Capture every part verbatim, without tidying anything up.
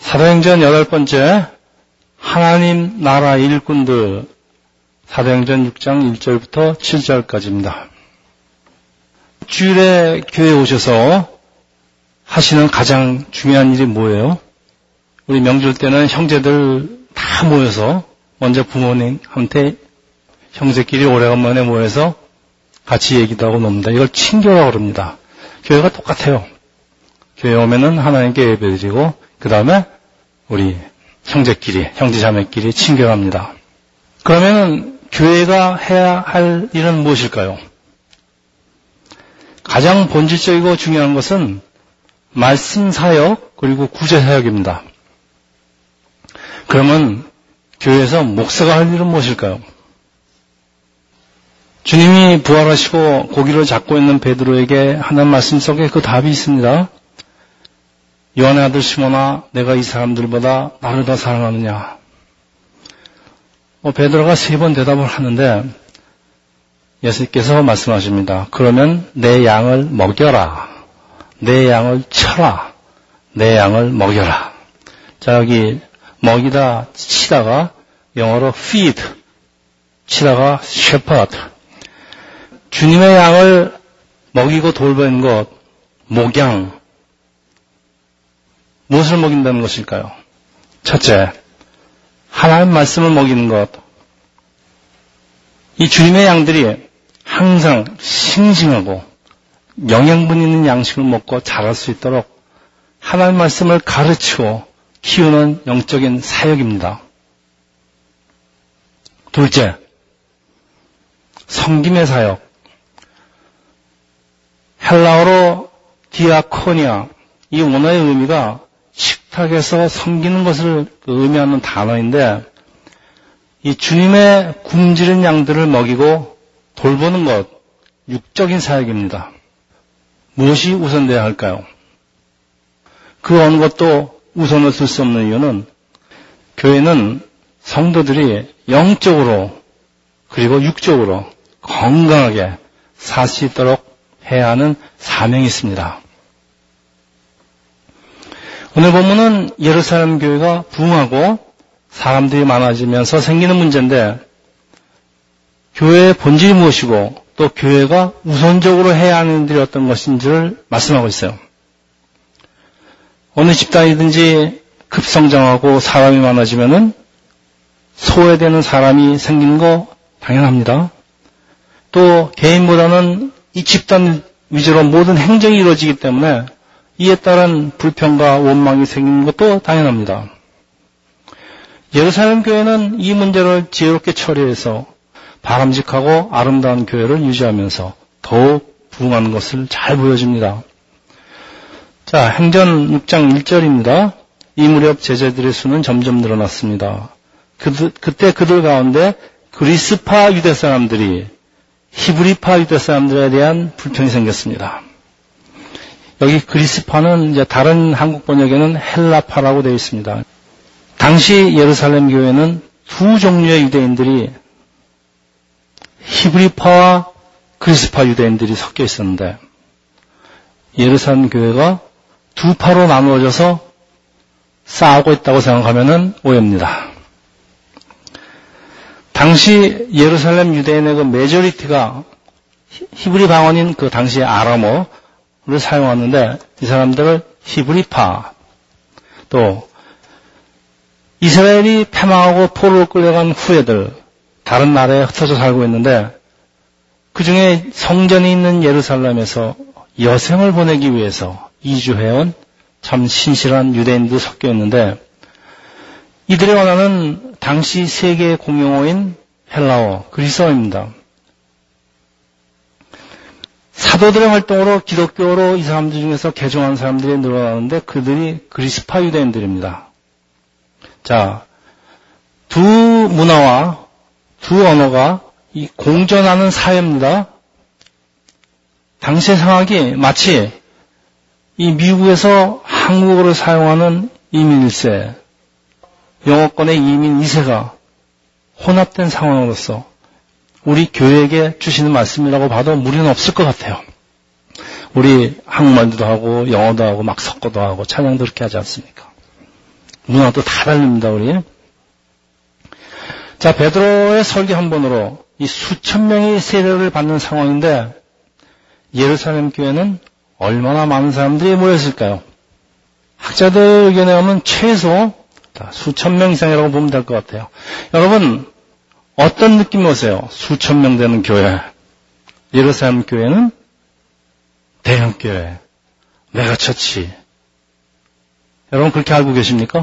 사도행전 여덟 번째 하나님 나라 일꾼들 사도행전 육 장 일 절부터 칠 절까지입니다. 주일에 교회에 오셔서 하시는 가장 중요한 일이 뭐예요? 우리 명절 때는 형제들 다 모여서 먼저 부모님한테 형제끼리 오래간만에 모여서 같이 얘기도 하고 놉니다. 이걸 친교라고 그럽니다. 교회가 똑같아요. 교회 오면은 하나님께 예배드리고 그 다음에 우리 형제끼리, 형제자매끼리 친교합니다. 그러면은 교회가 해야 할 일은 무엇일까요? 가장 본질적이고 중요한 것은 말씀 사역 그리고 구제 사역입니다. 그러면 교회에서 목사가 할 일은 무엇일까요? 주님이 부활하시고 고기를 잡고 있는 베드로에게 하는 말씀 속에 그 답이 있습니다. 요한의 아들 시몬아, 내가 이 사람들보다 나를 더 사랑하느냐? 뭐 베드로가 세 번 대답을 하는데 예수께서 말씀하십니다. 그러면 내 양을 먹여라. 내 양을 쳐라. 내 양을 먹여라. 자, 여기 먹이다, 치다가 영어로 feed, 치다가 shepherd. 주님의 양을 먹이고 돌보는 것, 목양. 무엇을 먹인다는 것일까요? 첫째, 하나님 말씀을 먹이는 것. 이 주님의 양들이 항상 싱싱하고 영양분 있는 양식을 먹고 자랄 수 있도록 하나님 말씀을 가르치고 키우는 영적인 사역입니다. 둘째, 섬김의 사역. 헬라어로 디아코니아, 이 원어의 의미가 식탁에서 섬기는 것을 의미하는 단어인데 이 주님의 굶주린 양들을 먹이고 돌보는 것, 육적인 사역입니다. 무엇이 우선돼야 할까요? 그 어느 것도 우선을 둘 수 없는 이유는 교회는 성도들이 영적으로 그리고 육적으로 건강하게 살 수 있도록 해야 하는 사명이 있습니다. 오늘 본문은 예루살렘 교회가 부흥하고 사람들이 많아지면서 생기는 문제인데 교회의 본질이 무엇이고 또 교회가 우선적으로 해야 하는 일이 어떤 것인지를 말씀하고 있어요. 어느 집단이든지 급성장하고 사람이 많아지면은 소외되는 사람이 생기는 거 당연합니다. 또 개인보다는 이 집단 위주로 모든 행정이 이루어지기 때문에 이에 따른 불평과 원망이 생기는 것도 당연합니다. 예루살렘 교회는 이 문제를 지혜롭게 처리해서 바람직하고 아름다운 교회를 유지하면서 더욱 부흥하는 것을 잘 보여줍니다. 자, 행전 육 장 일 절입니다. 이 무렵 제자들의 수는 점점 늘어났습니다. 그, 그때 그들 가운데 그리스파 유대 사람들이 히브리파 유대 사람들에 대한 불평이 생겼습니다. 여기 그리스파는 이제 다른 한국 번역에는 헬라파라고 되어 있습니다. 당시 예루살렘 교회는 두 종류의 유대인들이 히브리파와 그리스파 유대인들이 섞여 있었는데 예루살렘 교회가 두 파로 나누어져서 싸우고 있다고 생각하면 오해입니다. 당시 예루살렘 유대인의 그 메조리티가 히브리 방언인 그 당시의 아람어 를 사용하는데 이 사람들을 히브리파 또 이스라엘이 패망하고 포로로 끌려간 후예들 다른 나라에 흩어져 살고 있는데 그 중에 성전이 있는 예루살렘에서 여생을 보내기 위해서 이주해온 참 신실한 유대인도 섞여 있는데 이들의 원어는 당시 세계 공용어인 헬라어 그리스어입니다. 사도들의 활동으로 기독교로 이 사람들 중에서 개종한 사람들이 늘어나는데 그들이 그리스파 유대인들입니다. 자, 두 문화와 두 언어가 이 공존하는 사회입니다. 당시의 상황이 마치 이 미국에서 한국어를 사용하는 이민 일 세, 영어권의 이민 이 세가 혼합된 상황으로서 우리 교회에게 주시는 말씀이라고 봐도 무리는 없을 것 같아요. 우리 한국말도 하고 영어도 하고 막 섞어도 하고 찬양도 그렇게 하지 않습니까? 문화도 다 다릅니다, 우리. 자, 베드로의 설교 한 번으로 이 수천 명이 세례를 받는 상황인데 예루살렘 교회는 얼마나 많은 사람들이 모였을까요? 학자들 의견에 의하면 최소 수천 명 이상이라고 보면 될 것 같아요. 여러분, 어떤 느낌이 오세요? 수천 명 되는 교회. 예루살렘 교회는 대형 교회, 메가처치. 여러분 그렇게 알고 계십니까?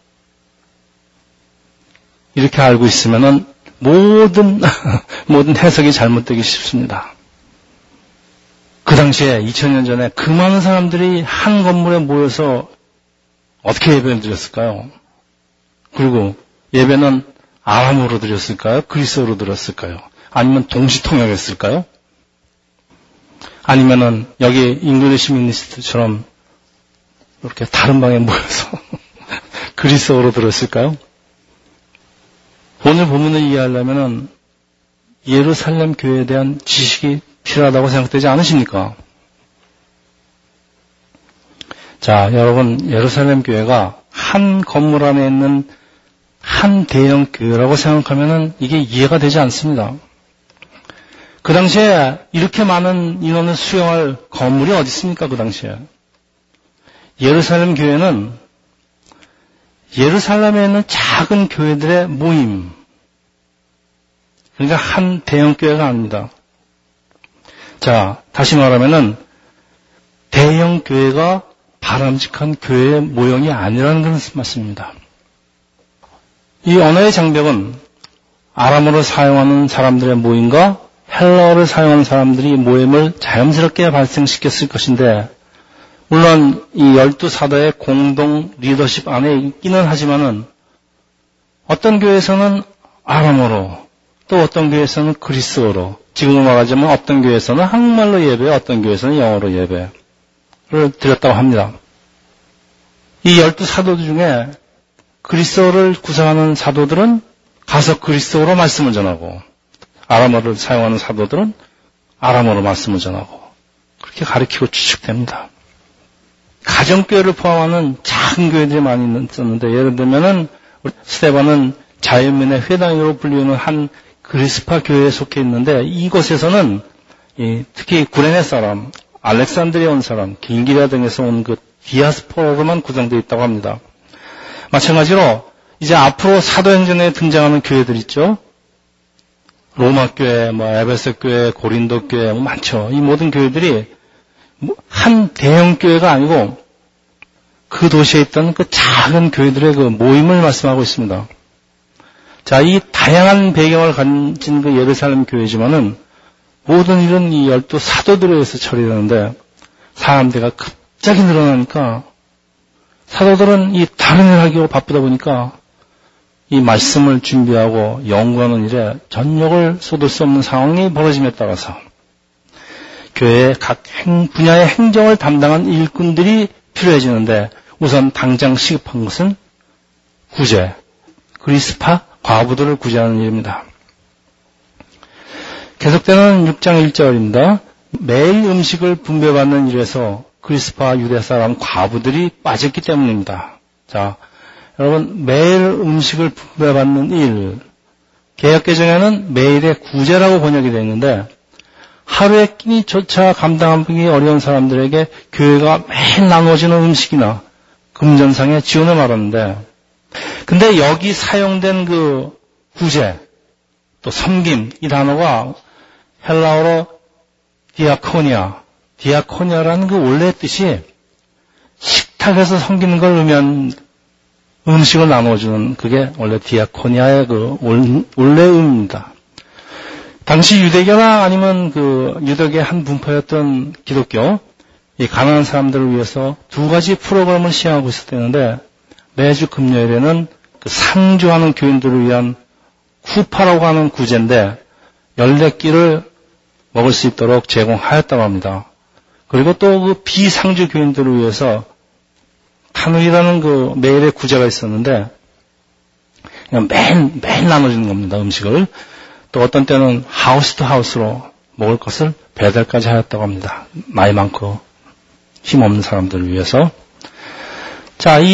이렇게 알고 있으면은 모든 모든 해석이 잘못되기 쉽습니다. 그 당시에 이천 년 전에 그 많은 사람들이 한 건물에 모여서 어떻게 예배를 드렸을까요? 그리고 예배는 아람어로 드렸을까요? 그리스어로 드렸을까요? 아니면 동시통역했을까요? 아니면은 여기 잉글리시 미니스트처럼 이렇게 다른 방에 모여서 그리스어로 들었을까요? 오늘 본문을 이해하려면은 예루살렘 교회에 대한 지식이 필요하다고 생각되지 않으십니까? 자, 여러분, 예루살렘 교회가 한 건물 안에 있는 한 대형 교회라고 생각하면은 이게 이해가 되지 않습니다. 그 당시에 이렇게 많은 인원을 수용할 건물이 어디 있습니까? 그 당시에. 예루살렘 교회는 예루살렘에 있는 작은 교회들의 모임. 그러니까 한 대형 교회가 아닙니다. 자, 다시 말하면은 대형 교회가 바람직한 교회의 모형이 아니라는 그런 말씀입니다. 이 언어의 장벽은 아람어를 사용하는 사람들의 모임과 헬라어를 사용하는 사람들이 모임을 자연스럽게 발생시켰을 것인데, 물론 이 열두 사도의 공동 리더십 안에 있기는 하지만은 어떤 교회에서는 아람어로, 또 어떤 교회에서는 그리스어로, 지금으로 말하자면 어떤 교회에서는 한국말로 예배, 어떤 교회에서는 영어로 예배를 드렸다고 합니다. 이 열두 사도들 중에 그리스어를 구성하는 사도들은 가서 그리스어로 말씀을 전하고, 아람어를 사용하는 사도들은 아람어로 말씀을 전하고, 그렇게 가르치고 추측됩니다. 가정교회를 포함하는 작은 교회들이 많이 있었는데, 예를 들면은 스데반은 자연민의 회당으로 불리는 한 그리스파 교회에 속해 있는데, 이곳에서는 특히 구레네 사람, 알렉산드리아 온 사람, 길기리아 등에서 온 그 디아스포라로만 구성되어 있다고 합니다. 마찬가지로 이제 앞으로 사도행전에 등장하는 교회들 있죠. 로마 교회, 뭐 에베소 교회, 고린도 교회 뭐 많죠. 이 모든 교회들이 한 대형 교회가 아니고 그 도시에 있던 그 작은 교회들의 그 모임을 말씀하고 있습니다. 자, 이 다양한 배경을 가진 그 예루살렘 교회지만은 모든 일은 이 열두 사도들에 의해서 처리되는데, 사람들이 갑자기 늘어나니까 사도들은 이 다른 일을 하기로 바쁘다 보니까 이 말씀을 준비하고 연구하는 일에 전력을 쏟을 수 없는 상황이 벌어짐에 따라서 교회의 각 행, 분야의 행정을 담당한 일꾼들이 필요해지는데, 우선 당장 시급한 것은 구제, 그리스파 과부들을 구제하는 일입니다. 계속되는 육 장 일 절입니다. 매일 음식을 분배받는 일에서 그리스파 유대 사람 과부들이 빠졌기 때문입니다. 자, 여러분, 매일 음식을 분배받는 일, 개역개정에는 매일의 구제라고 번역이 되어 있는데, 하루의 끼니조차 감당하기 어려운 사람들에게 교회가 매일 나눠지는 음식이나 금전상의 지원을 말하는데, 근데 여기 사용된 그 구제, 또 섬김, 이 단어가 헬라어로 디아코니아, 디아코니아라는 그 원래의 뜻이 식탁에서 섬기는 걸 의미한 음식을 나눠주는, 그게 원래 디아코니아의 그 원래 의미입니다. 당시 유대교나 아니면 그 유대교의 한 분파였던 기독교, 이 가난한 사람들을 위해서 두 가지 프로그램을 시행하고 있었는데, 매주 금요일에는 그 상주하는 교인들을 위한 쿠파라고 하는 구제인데 열네 끼를 먹을 수 있도록 제공하였다고 합니다. 그리고 또 그 비상주 교인들을 위해서 카누이라는 그 매일의 구제가 있었는데, 그냥 매일, 매일 나눠주는 겁니다, 음식을. 또 어떤 때는 하우스 투 하우스로 먹을 것을 배달까지 하였다고 합니다. 나이 많고 힘없는 사람들을 위해서. 자, 이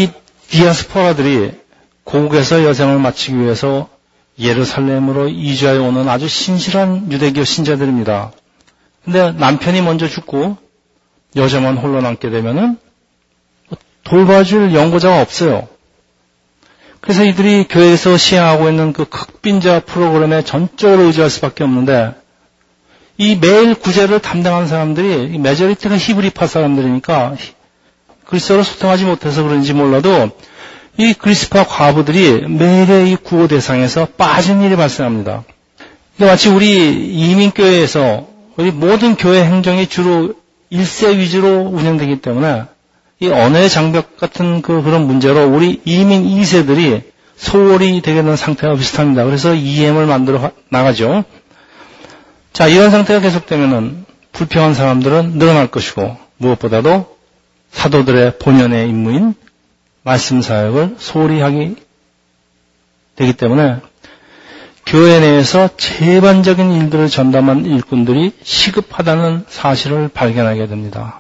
디아스포라들이 고국에서 여생을 마치기 위해서 예루살렘으로 이주하여 오는 아주 신실한 유대교 신자들입니다. 근데 남편이 먼저 죽고 여자만 홀로 남게 되면은 돌봐줄 연고자가 없어요. 그래서 이들이 교회에서 시행하고 있는 그 극빈자 프로그램에 전적으로 의지할 수밖에 없는데 이 매일 구제를 담당하는 사람들이 메저리티가 히브리파 사람들이니까 그리스도로 소통하지 못해서 그런지 몰라도 이 그리스파 과부들이 매일의 이 구호 대상에서 빠진 일이 발생합니다. 이게 마치 우리 이민교회에서 우리 모든 교회 행정이 주로 일세 위주로 운영되기 때문에 이 언어의 장벽 같은 그 그런 문제로 우리 이민 이 세들이 소홀히 되게 되는 상태와 비슷합니다. 그래서 이엠을 만들어 나가죠. 자, 이런 상태가 계속되면은 불평한 사람들은 늘어날 것이고 무엇보다도 사도들의 본연의 임무인 말씀 사역을 소홀히 하게 되기 때문에 교회 내에서 제반적인 일들을 전담한 일꾼들이 시급하다는 사실을 발견하게 됩니다.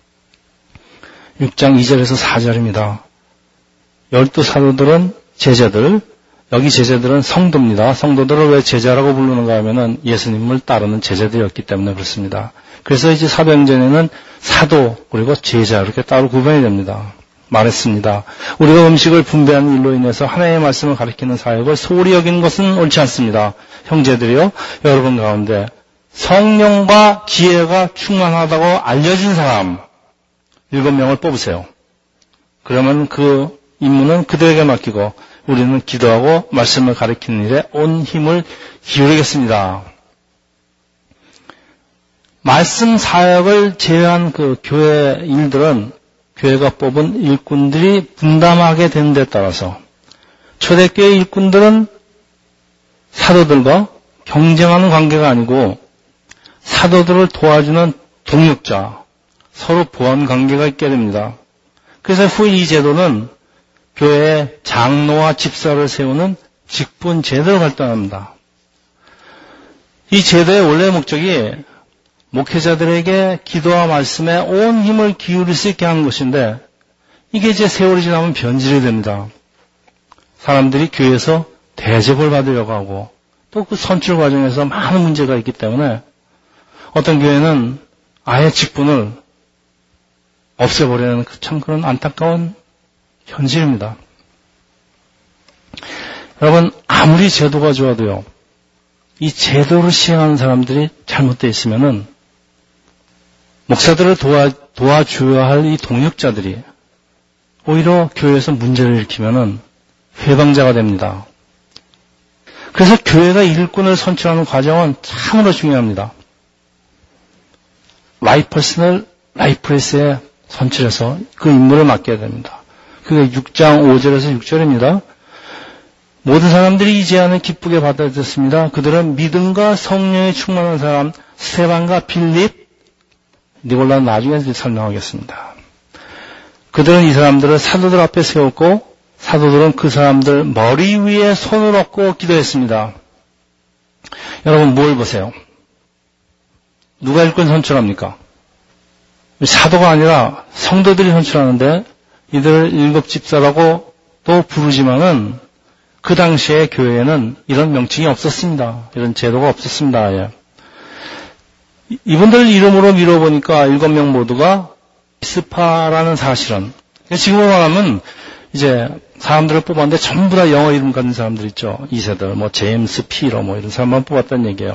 육 장 이 절에서 사 절입니다. 열두 사도들은 제자들, 여기 제자들은 성도입니다. 성도들을 왜 제자라고 부르는가 하면은 예수님을 따르는 제자들이었기 때문에 그렇습니다. 그래서 이제 사도행전에는 사도 그리고 제자 이렇게 따로 구분이 됩니다. 말했습니다. 우리가 음식을 분배하는 일로 인해서 하나님의 말씀을 가리키는 사역을 소홀히 여기는 것은 옳지 않습니다. 형제들이요, 여러분 가운데 성령과 지혜가 충만하다고 알려진 사람 일곱 명을 뽑으세요. 그러면 그 임무는 그들에게 맡기고 우리는 기도하고 말씀을 가리키는 일에 온 힘을 기울이겠습니다. 말씀 사역을 제외한 그 교회 일들은 교회가 뽑은 일꾼들이 분담하게 되는 데 따라서 초대교회 일꾼들은 사도들과 경쟁하는 관계가 아니고 사도들을 도와주는 동역자, 서로 보완 관계가 있게 됩니다. 그래서 후 이 제도는 교회에 장로와 집사를 세우는 직분 제도로 발전합니다. 이 제도의 원래 목적이 목회자들에게 기도와 말씀에 온 힘을 기울일 수 있게 하는 것인데 이게 이제 세월이 지나면 변질이 됩니다. 사람들이 교회에서 대접을 받으려고 하고 또 그 선출 과정에서 많은 문제가 있기 때문에 어떤 교회는 아예 직분을 없애버리는 참 그런 안타까운 현실입니다. 여러분, 아무리 제도가 좋아도요, 이 제도를 시행하는 사람들이 잘못되어 있으면은 목사들을 도와, 도와줘야 할 이 동역자들이 오히려 교회에서 문제를 일으키면은 회방자가 됩니다. 그래서 교회가 일꾼을 선출하는 과정은 참으로 중요합니다. 라이퍼슨을 라이프레스에 선출해서 그 임무를 맡겨야 됩니다. 그게 육 장 오 절에서 육 절입니다. 모든 사람들이 이 제안을 기쁘게 받아들였습니다. 그들은 믿음과 성령에 충만한 사람 스테반과 빌립, 니골라는 나중에 설명하겠습니다. 그들은 이 사람들을 사도들 앞에 세웠고 사도들은 그 사람들 머리 위에 손을 얹고 기도했습니다. 여러분 뭘 보세요? 누가 일꾼 선출합니까? 사도가 아니라 성도들이 선출하는데 이들을 일곱 집사라고 또 부르지만은 그 당시에 교회에는 이런 명칭이 없었습니다. 이런 제도가 없었습니다. 예. 이분들 이름으로 밀어보니까 일곱 명 모두가 스파라는 사실은, 지금으로 말하면 이제 사람들을 뽑았는데 전부 다 영어 이름 가진 사람들 있죠. 이 세들, 뭐 제임스, 피러 뭐 이런 사람만 뽑았다는 얘기예요.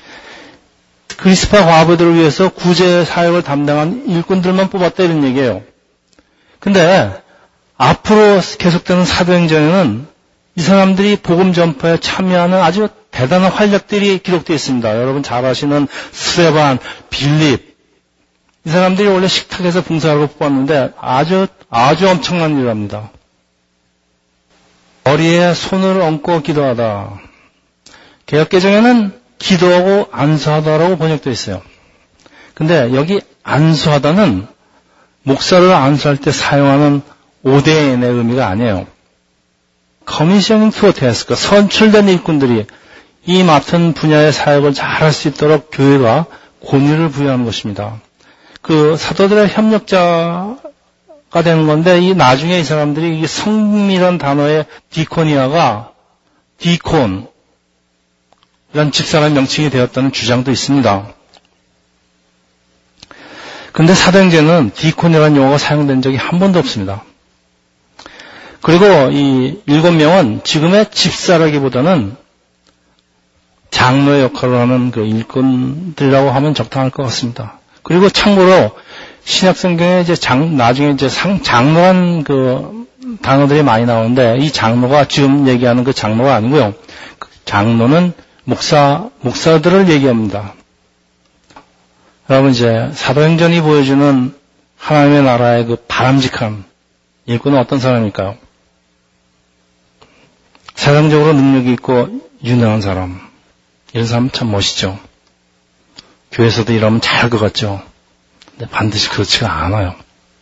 그리스파 과부들을 위해서 구제 사역을 담당한 일꾼들만 뽑았다 이런 얘기예요. 근데 앞으로 계속되는 사도행전에는 이 사람들이 복음 전파에 참여하는 아주 대단한 활약들이 기록되어 있습니다. 여러분 잘 아시는 스데반, 빌립, 이 사람들이 원래 식탁에서 봉사하고 뽑았는데 아주 아주 엄청난 일을 합니다. 머리에 손을 얹고 기도하다. 개역개정에는 기도하고 안수하다라고 번역되어 있어요. 근데 여기 안수하다는 목사를 안수할 때 사용하는 오대인의 의미가 아니에요. 커미셔닝 투어 태스크, 선출된 일꾼들이 이 맡은 분야의 사역을 잘할 수 있도록 교회가 권위를 부여하는 것입니다. 그 사도들의 협력자가 되는 건데, 이 나중에 이 사람들이 이 성이라는 단어의 디코니아가 디콘, 이런 집사라는 명칭이 되었다는 주장도 있습니다. 근데 사도행전은 디콘이라는 용어가 사용된 적이 한 번도 없습니다. 그리고 이 일곱 명은 지금의 집사라기보다는 장로의 역할을 하는 그 일꾼들이라고 하면 적당할 것 같습니다. 그리고 참고로 신약성경에 이제 장, 나중에 이제 상, 장로란 그 단어들이 많이 나오는데 이 장로가 지금 얘기하는 그 장로가 아니고요. 그 장로는 목사, 목사들을 얘기합니다. 여러분 이제 사도행전이 보여주는 하나님의 나라의 그 바람직한 일꾼은 어떤 사람일까요? 세상적으로 능력이 있고 유능한 사람. 이런 사람 참 멋있죠. 교회에서도 이러면 잘할 것 같죠. 근데 반드시 그렇지가 않아요.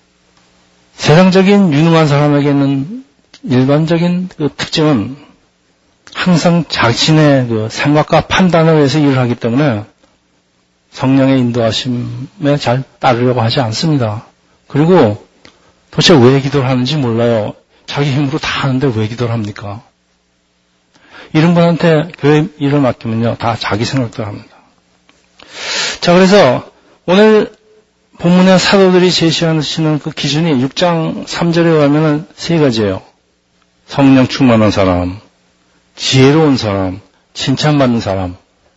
세상적인 유능한 사람에게는 일반적인 그 특징은 항상 자신의 그 생각과 판단을 위해서 일을 하기 때문에 성령의 인도하심에 잘 따르려고 하지 않습니다. 그리고 도대체 왜 기도를 하는지 몰라요. 자기 힘으로 다 하는데 왜 기도를 합니까? 이런 분한테 교회 일을 맡기면요, 다 자기 생각대로 합니다. 자, 그래서 오늘 본문의 사도들이 제시하시는 그 기준이 육 장 삼 절에 가면은 세 가지예요. 성령 충만한 사람, 지혜로운 사람, 칭찬받는 사람.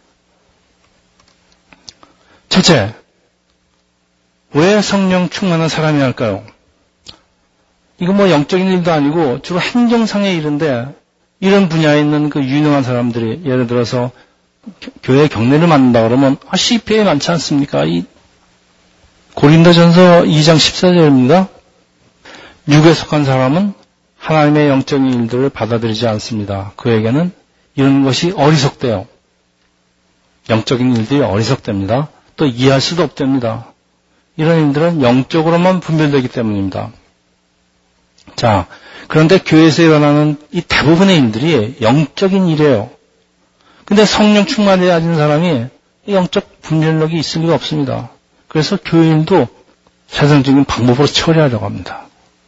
첫째, 왜 성령 충만한 사람이 할까요? 이건 뭐 영적인 일도 아니고 주로 행정상의 일인데 이런 분야에 있는 그 유능한 사람들이 예를 들어서 교회 경례를 맡는다 그러면 아, 시편에 많지 않습니까? 이 고린도전서 이 장 십사 절입니다. 육에 속한 사람은 하나님의 영적인 일들을 받아들이지 않습니다. 그에게는 이런 것이 어리석대요. 영적인 일들이 어리석답니다. 또 이해할 수도 없답니다. 이런 일들은 영적으로만 분별되기 때문입니다. 자, 그런데 교회에서 일어나는 이 대부분의 일들이 영적인 일이에요. 근데 성령 충만이 가진 사람이 영적 분별력이 있을 리가 없습니다. 그래서 교회 일도 세상적인 방법으로 처리하려고 합니다.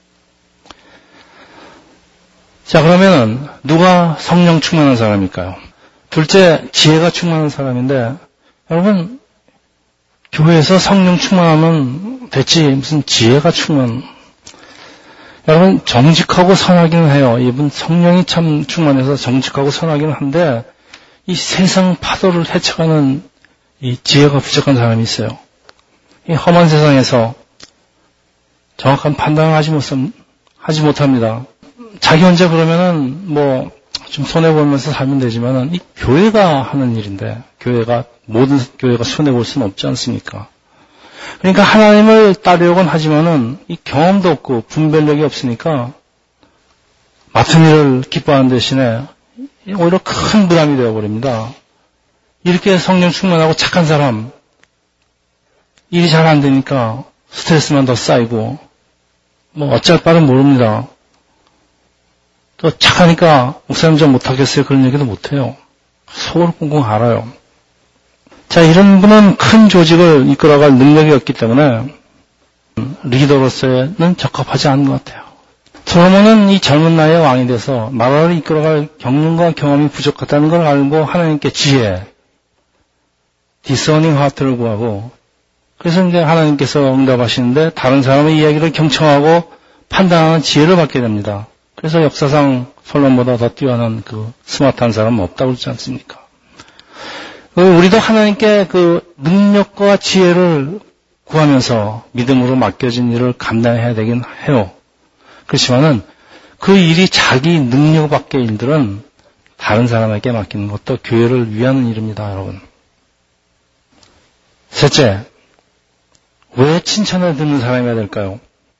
자, 그러면은 누가 성령 충만한 사람일까요? 둘째, 지혜가 충만한 사람인데 여러분, 교회에서 성령 충만하면 됐지 무슨 지혜가 충만. 여러분, 정직하고 선하기는 해요. 이분 성령이 참 충만해서 정직하고 선하기는 한데 이 세상 파도를 헤쳐가는 이 지혜가 부족한 사람이 있어요. 이 험한 세상에서 정확한 판단을 하지 못, 하지 못합니다. 자기 혼자 그러면은 뭐 좀 손해보면서 살면 되지만은 이 교회가 하는 일인데 교회가 모든 교회가 손해볼 수는 없지 않습니까? 그러니까 하나님을 따르려고는 하지만은 이 경험도 없고 분별력이 없으니까 맡은 일을 기뻐하는 대신에 오히려 큰 부담이 되어버립니다. 이렇게 성령 충만하고 착한 사람 일이 잘 안 되니까 스트레스만 더 쌓이고 뭐 어쩔 바는 모릅니다. 또 착하니까 목사님 좀 못하겠어요. 그런 얘기도 못해요. 속을 꽁꽁 알아요. 자, 이런 분은 큰 조직을 이끌어갈 능력이 없기 때문에 리더로서는 적합하지 않은 것 같아요. 솔로몬은 이 젊은 나이에 왕이 돼서 나라를 이끌어갈 경륜과 경험이 부족하다는 걸 알고 하나님께 지혜, 디서닝 하트를 구하고 그래서 이제 하나님께서 응답하시는데 다른 사람의 이야기를 경청하고 판단하는 지혜를 받게 됩니다. 그래서 역사상 솔로몬보다 더 뛰어난 그 스마트한 사람은 없다고 그러지 않습니까? 우리도 하나님께 그 능력과 지혜를 구하면서 믿음으로 맡겨진 일을 감당해야 되긴 해요. 그렇지만은 그 일이 자기 능력 밖의 일들은 다른 사람에게 맡기는 것도 교회를 위하는 일입니다, 여러분. 셋째, 왜 칭찬을 듣는 사람이어야 될까요?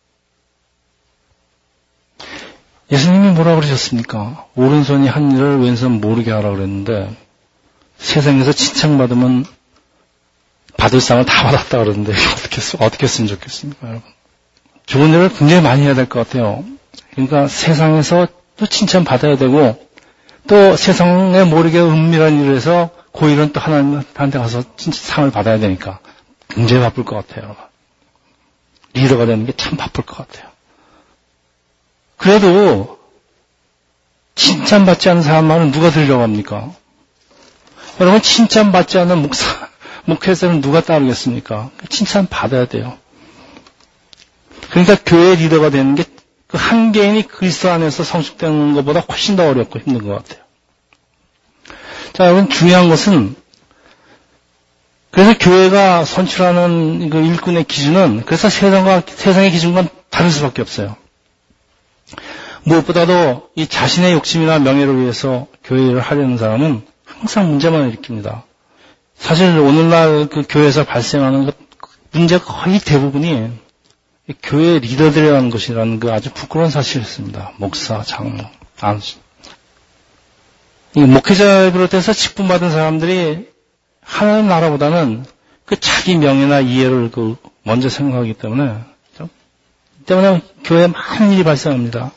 예수님이 뭐라 그러셨습니까? 오른손이 한 일을 왼손 모르게 하라 그랬는데 세상에서 칭찬받으면 받을 상을 다 받았다 그러는데 어떻게, 어떻게 했으면 좋겠습니까, 여러분? 좋은 일을 굉장히 많이 해야 될 것 같아요. 그러니까 세상에서 또 칭찬받아야 되고 또 세상에 모르게 은밀한 일을 해서 그 일은 또 하나님한테 가서 상을 받아야 되니까 굉장히 바쁠 것 같아요, 여러분. 리더가 되는 게 참 바쁠 것 같아요. 그래도 칭찬받지 않는 사람 말은 누가 들으려고 합니까? 여러분, 칭찬받지 않는 목사, 목회자는 누가 따르겠습니까? 칭찬받아야 돼요. 그러니까 교회 리더가 되는 게 그 한 개인이 그리스도 안에서 성숙되는 것보다 훨씬 더 어렵고 힘든 것 같아요. 자, 여러분, 중요한 것은 그래서 교회가 선출하는 그 일꾼의 기준은 그래서 세상과 세상의 기준과 다를 수밖에 없어요. 무엇보다도 이 자신의 욕심이나 명예를 위해서 교회 일을 하려는 사람은 항상 문제만 일으킵니다. 사실 오늘날 그 교회에서 발생하는 것, 문제가 거의 대부분이 교회 리더들이라는 것이라는 그 아주 부끄러운 사실이었습니다. 목사, 장로, 안수. 이 목회자를 비롯해서 직분받은 사람들이 하나님 나라보다는 그 자기 명예나 이해를 그 먼저 생각하기 때문에, 그렇죠? 때문에 교회에 많은 일이 발생합니다.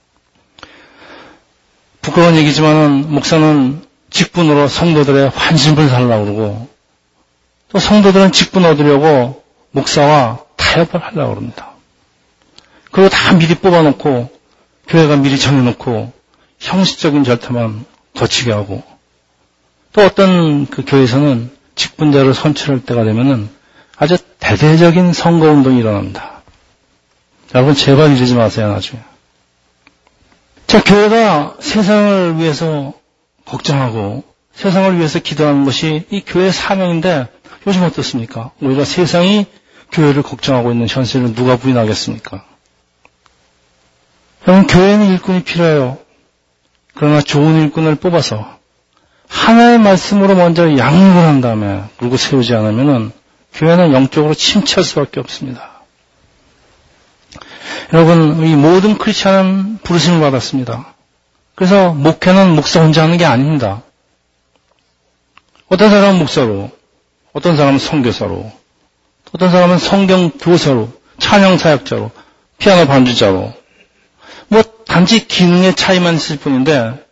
부끄러운 얘기지만은 목사는 직분으로 성도들의 환심을 살라고 그러고 또 성도들은 직분 얻으려고 목사와 타협을 하려고 그럽니다. 그리고 다 미리 뽑아놓고 교회가 미리 정해놓고 형식적인 절차만 거치게 하고 또 어떤 그 교회에서는 직분자를 선출할 때가 되면은 아주 대대적인 선거운동이 일어납니다. 여러분 제발 이러지 마세요 나중에. 자, 교회가 세상을 위해서 걱정하고 세상을 위해서 기도하는 것이 이 교회의 사명인데 요즘 어떻습니까? 우리가 세상이 교회를 걱정하고 있는 현실을 누가 부인하겠습니까? 여러분, 교회는 일꾼이 필요해요. 그러나 좋은 일꾼을 뽑아서 하나의 말씀으로 먼저 양육을 한 다음에 그리고 세우지 않으면은 교회는 영적으로 침체할 수밖에 없습니다. 여러분, 이 모든 크리스찬은 부르심을 받았습니다. 그래서 목회는 목사 혼자 하는 게 아닙니다. 어떤 사람은 목사로, 어떤 사람은 선교사로, 어떤 사람은 성경 교사로, 찬양 사역자로, 피아노 반주자로, 뭐 단지 기능의 차이만 있을 뿐인데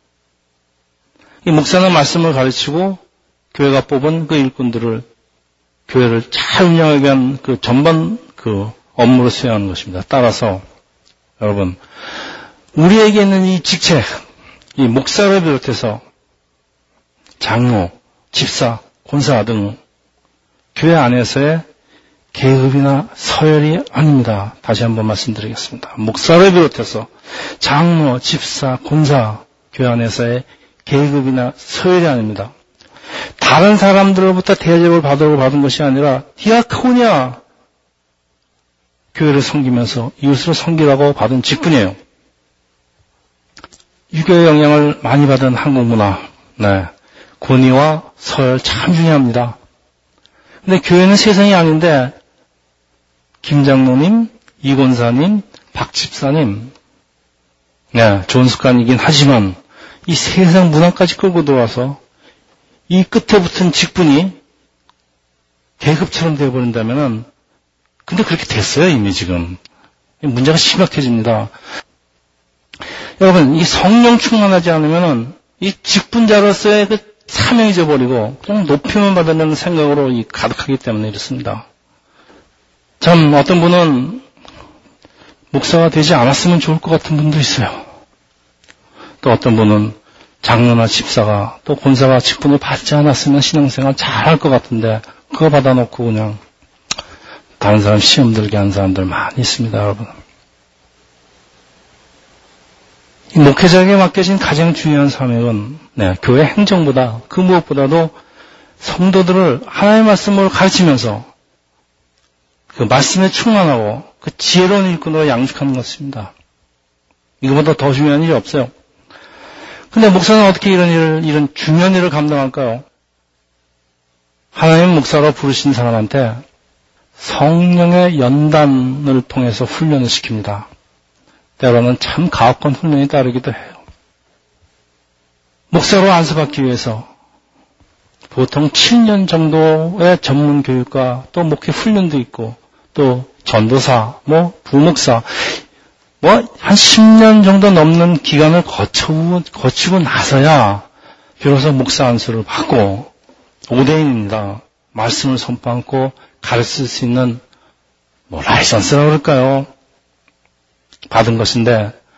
이 목사는 말씀을 가르치고 교회가 뽑은 그 일꾼들을 교회를 잘 운영하기 위한 그 전반 그 업무를 수행하는 것입니다. 따라서 여러분 우리에게 있는 이 직책, 이 목사를 비롯해서 장로, 집사, 권사 등 교회 안에서의 계급이나 서열이 아닙니다. 다시 한번 말씀드리겠습니다. 목사를 비롯해서 장로, 집사, 권사, 교회 안에서의 계급이나 서열이 아닙니다. 다른 사람들로부터 대접을 받으려고 받은 것이 아니라 디아코니아, 교회를 섬기면서 이웃을 섬기라고 받은 직분이에요. 유교의 영향을 많이 받은 한국 문화, 네, 권위와 서열 참 중요합니다. 근데 교회는 세상이 아닌데 김 장로님, 이 권사님, 박 집사님, 네, 좋은 습관이긴 하지만 이 세상 문화까지 끌고 들어와서 이 끝에 붙은 직분이 계급처럼 되어버린다면은 근데 그렇게 됐어요 이미 지금. 문제가 심각해집니다. 여러분 이 성령 충만하지 않으면은 이 직분자로서의 그 사명이 잊어버리고 그냥 높임을 받으려는 생각으로 이 가득하기 때문에 이렇습니다. 참 어떤 분은 목사가 되지 않았으면 좋을 것 같은 분도 있어요. 또 어떤 분은 장로나 집사가 또 권사가 직분을 받지 않았으면 신앙생활 잘할 것 같은데 그거 받아놓고 그냥 다른 사람 시험 들게 하는 사람들 많이 있습니다, 여러분. 이 목회자에게 맡겨진 가장 중요한 사명은 네, 교회 행정보다 그 무엇보다도 성도들을 하나님의 말씀을 가르치면서 그 말씀에 충만하고 그 지혜로운 일꾼으로 양육하는 것입니다. 이거보다 더 중요한 일이 없어요. 근데 목사는 어떻게 이런 일을, 이런 중요한 일을 감당할까요? 하나님 목사로 부르신 사람한테 성령의 연단을 통해서 훈련을 시킵니다. 때로는 참 가혹한 훈련이 따르기도 해요. 목사로 안수받기 위해서 보통 칠 년 정도의 전문 교육과 또 목회 훈련도 있고 또 전도사, 뭐 부목사, 뭐 한 십 년 정도 넘는 기간을 거치고, 거치고 나서야 비로소 목사 안수를 받고 오대인입니다. 말씀을 선포하고 가르칠 수 있는 뭐 라이선스라고 그럴까요? 받은 것인데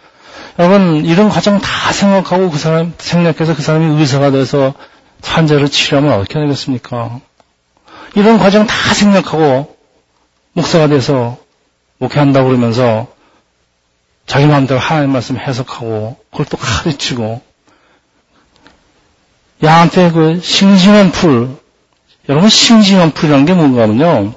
여러분, 이런 과정 다 생각하고 그 사람, 생략해서 그 사람이 의사가 돼서 환자를 치료하면 어떻게 되겠습니까? 이런 과정 다 생략하고 목사가 돼서 목회한다고 그러면서 자기 마음대로 하나님 말씀 해석하고 그걸 또 가르치고 야한테 그 싱싱한 풀, 여러분 싱싱한 풀이라는 게 뭔가 하면요.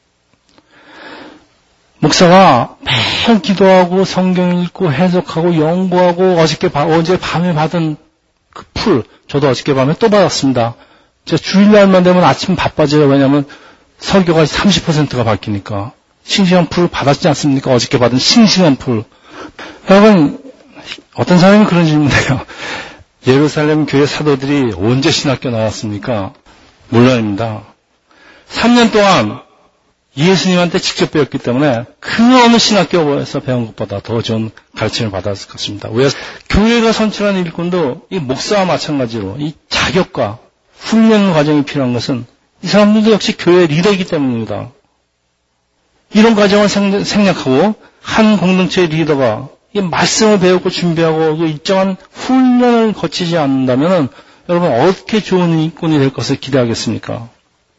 목사가 매일 기도하고 성경 읽고 해석하고 연구하고 어저께 어제 밤에 받은 그 풀, 저도 어저께 밤에 또 받았습니다. 제가 주일날만 되면 아침 바빠져요. 왜냐하면 설교가 삼십 퍼센트가 바뀌니까. 싱싱한 풀을 받았지 않습니까? 어저께 받은 싱싱한 풀. 여러분, 어떤 사람이 그런 질문해요. 예루살렘 교회 사도들이 언제 신학교 나왔습니까? 물론입니다. 삼 년 동안 예수님한테 직접 배웠기 때문에 그 어느 신학교에서 배운 것보다 더 좋은 가르침을 받았을 것입니다. 왜? 교회가 선출하는 일꾼도 이 목사와 마찬가지로 이 자격과 훈련 과정이 필요한 것은 이 사람들도 역시 교회 리더이기 때문입니다. 이런 과정을 생략하고 한 공동체의 리더가 이 말씀을 배우고 준비하고 일정한 훈련을 거치지 않는다면 여러분 어떻게 좋은 일꾼이 될 것을 기대하겠습니까?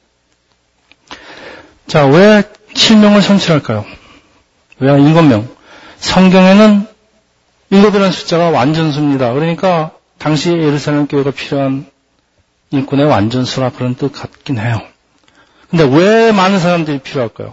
자, 왜 칠 명을 선출할까요? 왜 일곱 명? 성경에는 일곱이라는 숫자가 완전수입니다. 그러니까 당시 예루살렘 교회가 필요한 일꾼의 완전수라 그런 뜻 같긴 해요. 근데 왜 많은 사람들이 필요할까요?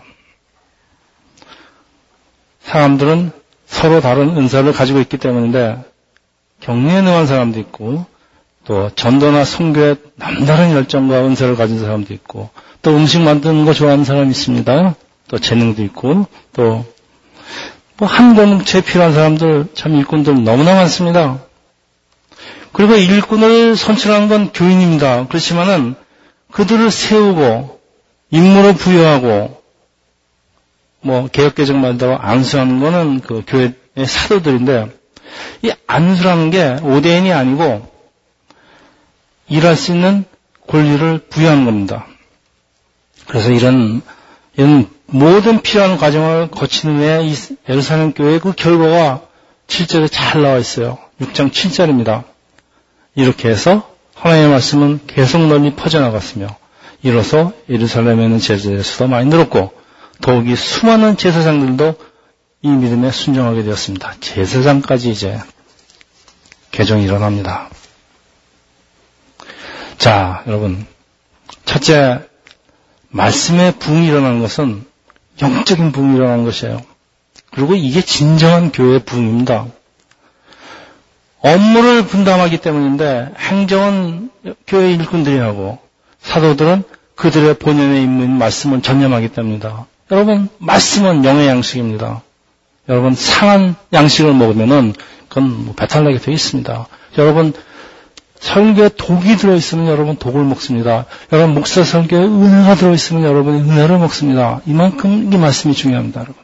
사람들은 서로 다른 은사를 가지고 있기 때문인데 격리에 능한 사람도 있고 또 전도나 선교에 남다른 열정과 은사를 가진 사람도 있고 또 음식 만드는 거 좋아하는 사람이 있습니다. 또 재능도 있고 또 뭐 한 공동체에 필요한 사람들 참 일꾼들 너무나 많습니다. 그리고 일꾼을 선출하는 건 교인입니다. 그렇지만은 그들을 세우고 임무를 부여하고 뭐 개혁개정 말대로 안수하는 거는 그 교회의 사도들인데 이 안수라는 게 오대인이 아니고 일할 수 있는 권리를 부여하는 겁니다. 그래서 이런, 이런 모든 필요한 과정을 거치는 후에 이 예루살렘 교회의 그 결과가 칠 절에 잘 나와 있어요. 육 장 칠 절입니다. 이렇게 해서 하나님의 말씀은 계속 널리 퍼져나갔으며 이로써 예루살렘에는 제자의 수도 많이 늘었고 더욱이 수많은 제사장들도 이 믿음에 순종하게 되었습니다. 제사장까지 이제 개종이 일어납니다. 자, 여러분. 첫째, 말씀의 부흥이 일어나는 것은 영적인 부흥이 일어나는 것이에요. 그리고 이게 진정한 교회의 부흥입니다. 업무를 분담하기 때문인데 행정은 교회 일꾼들이 하고 사도들은 그들의 본연의 임무인 말씀을 전념하기 때문이다. 여러분, 말씀은 영의 양식입니다. 여러분, 상한 양식을 먹으면은 그건 뭐 배탈나게 되어 있습니다. 여러분, 설교에 독이 들어있으면 여러분 독을 먹습니다. 여러분, 목사 설교에 은혜가 들어있으면 여러분이 은혜를 먹습니다. 이만큼 이 말씀이 중요합니다, 여러분.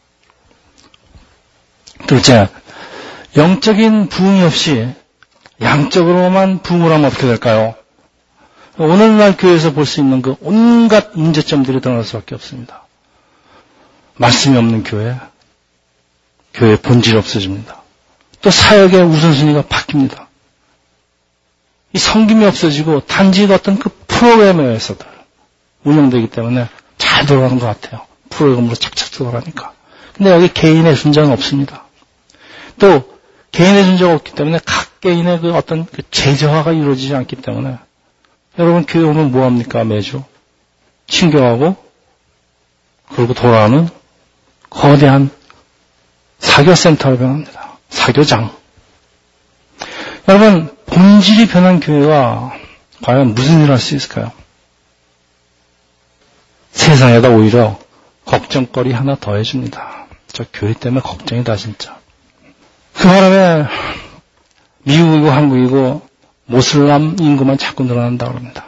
둘째, 영적인 부흥이 없이 양적으로만 부흥을 하면 어떻게 될까요? 오늘날 교회에서 볼 수 있는 그 온갖 문제점들이 드러날 수밖에 없습니다. 말씀이 없는 교회, 교회의 본질이 없어집니다. 또 사역의 우선순위가 바뀝니다. 이 섬김이 없어지고 단지 어떤 그 프로그램에 의해서들 운영되기 때문에 잘 돌아가는 것 같아요. 프로그램으로 착착 돌아가니까. 근데 여기 개인의 순종은 없습니다. 또 개인의 순종이 없기 때문에 각 개인의 그 어떤 그 제저화가 이루어지지 않기 때문에 여러분 교회 오면 뭐합니까? 매주 친교하고 그리고 돌아오는 거대한 사교센터로 변합니다. 사교장. 여러분, 본질이 변한 교회가 과연 무슨 일을 할 수 있을까요? 세상에다 오히려 걱정거리 하나 더해줍니다. 저 교회 때문에 걱정이다 진짜. 그 바람에 미국이고 한국이고 모슬람 인구만 자꾸 늘어난다고 합니다.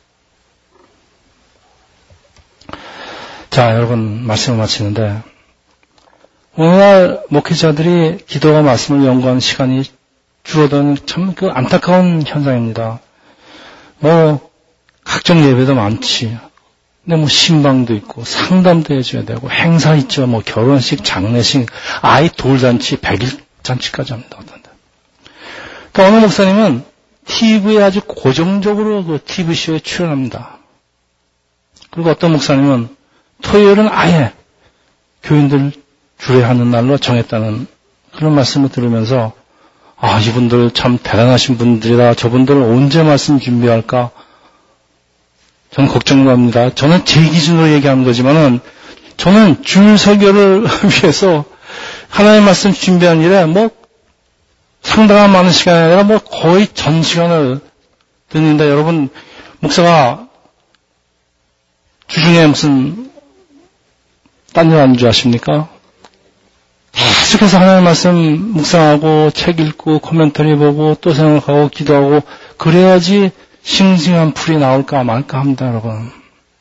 자, 여러분 말씀을 마치는데 오늘날 목회자들이 기도와 말씀을 연구하는 시간이 줄어드는 참 그 안타까운 현상입니다. 뭐 각종 예배도 많지. 근데 뭐 신방도 있고 상담도 해줘야 되고 행사 있죠. 뭐 결혼식, 장례식, 아이 돌잔치, 백일 잔치까지 합니다. 어떤데. 또 어느 목사님은 티비에 아주 고정적으로 그 티비쇼에 출연합니다. 그리고 어떤 목사님은 토요일은 아예 교인들 주례하는 날로 정했다는 그런 말씀을 들으면서 아, 이분들 참 대단하신 분들이다. 저분들 언제 말씀 준비할까? 저는 걱정합니다. 저는 제 기준으로 얘기하는 거지만은 저는 줄 설교를 위해서 하나님의 말씀 준비한 일에 뭐 상당한 많은 시간이 아니라 뭐 거의 전 시간을 듣는데 여러분 목사가 주중에 무슨 딴 일 하는 줄 아십니까? 계속해서 하나님의 말씀 묵상하고 책 읽고 코멘터리 보고 또 생각하고 기도하고 그래야지 싱싱한 풀이 나올까 말까 합니다, 여러분.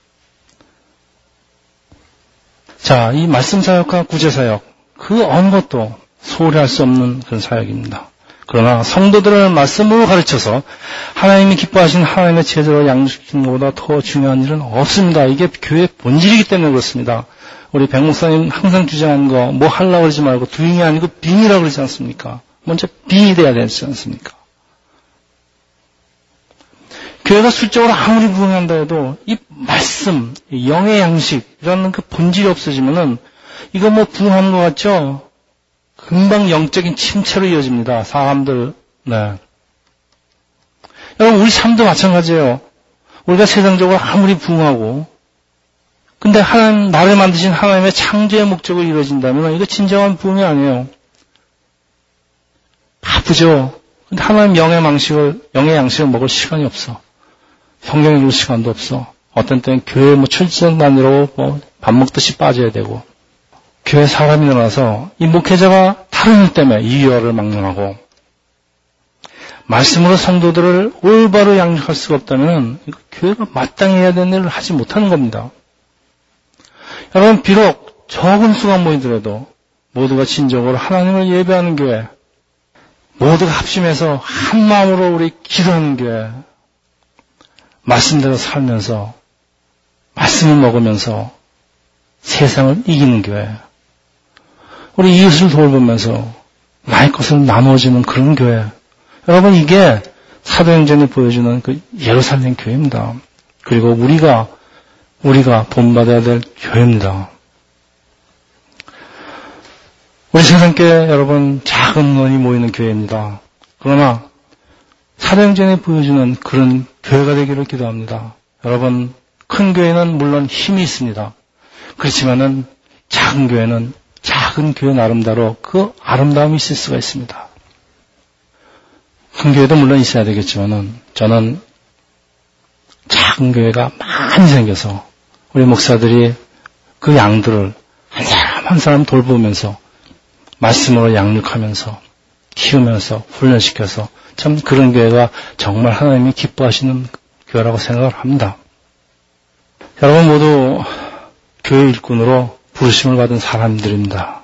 자, 이 말씀 사역과 구제 사역 그 어느 것도 소홀히 할 수 없는 그런 사역입니다. 그러나 성도들을 말씀으로 가르쳐서 하나님이 기뻐하시는 하나님의 제자로 양육시키는 것보다 더 중요한 일은 없습니다. 이게 교회의 본질이기 때문에 그렇습니다. 우리 백 목사님 항상 주장하는 거 뭐 하려고 그러지 말고 doing이 아니고 being이라고 그러지 않습니까? 먼저 be이 돼야 되지 않습니까? 교회가 술적으로 아무리 부흥한다 해도 이 말씀, 이 영의 양식이라는 그 본질이 없어지면은 이거 뭐 부흥하는 것 같죠? 금방 영적인 침체로 이어집니다. 사람들, 네. 여러분, 우리 삶도 마찬가지예요. 우리가 세상적으로 아무리 부흥하고, 근데 하나님, 나를 만드신 하나님의 창조의 목적으로 이루어진다면 이거 진정한 부흥이 아니에요. 바쁘죠? 근데 하나님 영의 양식을, 영의 양식을 먹을 시간이 없어. 성경 읽을 시간도 없어. 어떤 때는 교회 뭐 출장 다니러 뭐 밥 먹듯이 빠져야 되고. 교회 사람이 일어나서 이 목회자가 다른 일 때문에 이유를 막론하고 말씀으로 성도들을 올바로 양육할 수가 없다면 이거 교회가 마땅히 해야 되는 일을 하지 못하는 겁니다. 여러분 비록 적은 수가 모이더라도 모두가 진정으로 하나님을 예배하는 교회, 모두가 합심해서 한 마음으로 우리 기도하는 교회, 말씀대로 살면서 말씀을 먹으면서 세상을 이기는 교회, 우리 이웃을 돌보면서 나의 것을 나눠주는 그런 교회. 여러분 이게 사도행전이 보여주는 그 예루살렘 교회입니다. 그리고 우리가 우리가 본받아야 될 교회입니다. 우리 세상교회 여러분 작은 원이 모이는 교회입니다. 그러나 사도행전이 보여주는 그런 교회가 되기를 기도합니다. 여러분 큰 교회는 물론 힘이 있습니다. 그렇지만은 작은 교회는 작은 교회 나름대로 그 아름다움이 있을 수가 있습니다. 큰 교회도 물론 있어야 되겠지만은 저는 작은 교회가 많이 생겨서 우리 목사들이 그 양들을 한 사람 한 사람 돌보면서 말씀으로 양육하면서 키우면서 훈련시켜서 참 그런 교회가 정말 하나님이 기뻐하시는 교회라고 생각을 합니다. 여러분 모두 교회 일꾼으로 부르심을 받은 사람들입니다.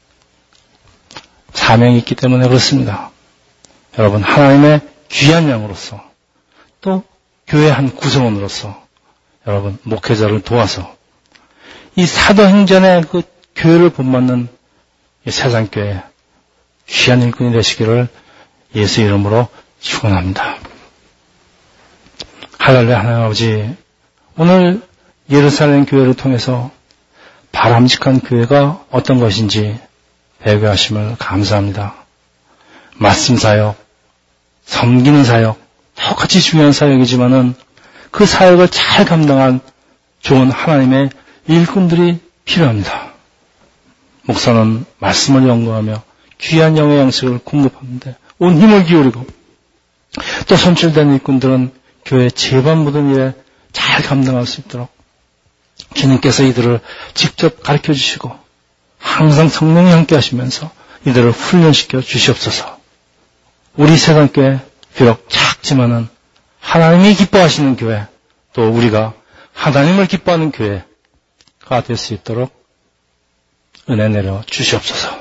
사명이 있기 때문에 그렇습니다. 여러분 하나님의 귀한 양으로서 또 교회 한 구성원으로서 여러분 목회자를 도와서 이 사도행전의 그 교회를 본받는 이 세상교회 귀한 일꾼이 되시기를 예수 이름으로 축원합니다. 할렐루야. 하나님 아버지, 오늘 예루살렘 교회를 통해서 바람직한 교회가 어떤 것인지 배우게 하심을 감사합니다. 말씀 사역, 섬기는 사역, 똑같이 중요한 사역이지만은 그 사역을 잘 감당한 좋은 하나님의 일꾼들이 필요합니다. 목사는 말씀을 연구하며 귀한 영의 양식을 공급하는데 온 힘을 기울이고 또 선출된 일꾼들은 교회 제반 모든 일에 잘 감당할 수 있도록 주님께서 이들을 직접 가르쳐 주시고 항상 성령이 함께 하시면서 이들을 훈련시켜 주시옵소서. 우리 세상교회 비록 작지만은 하나님이 기뻐하시는 교회, 또 우리가 하나님을 기뻐하는 교회가 될 수 있도록 은혜 내려 주시옵소서.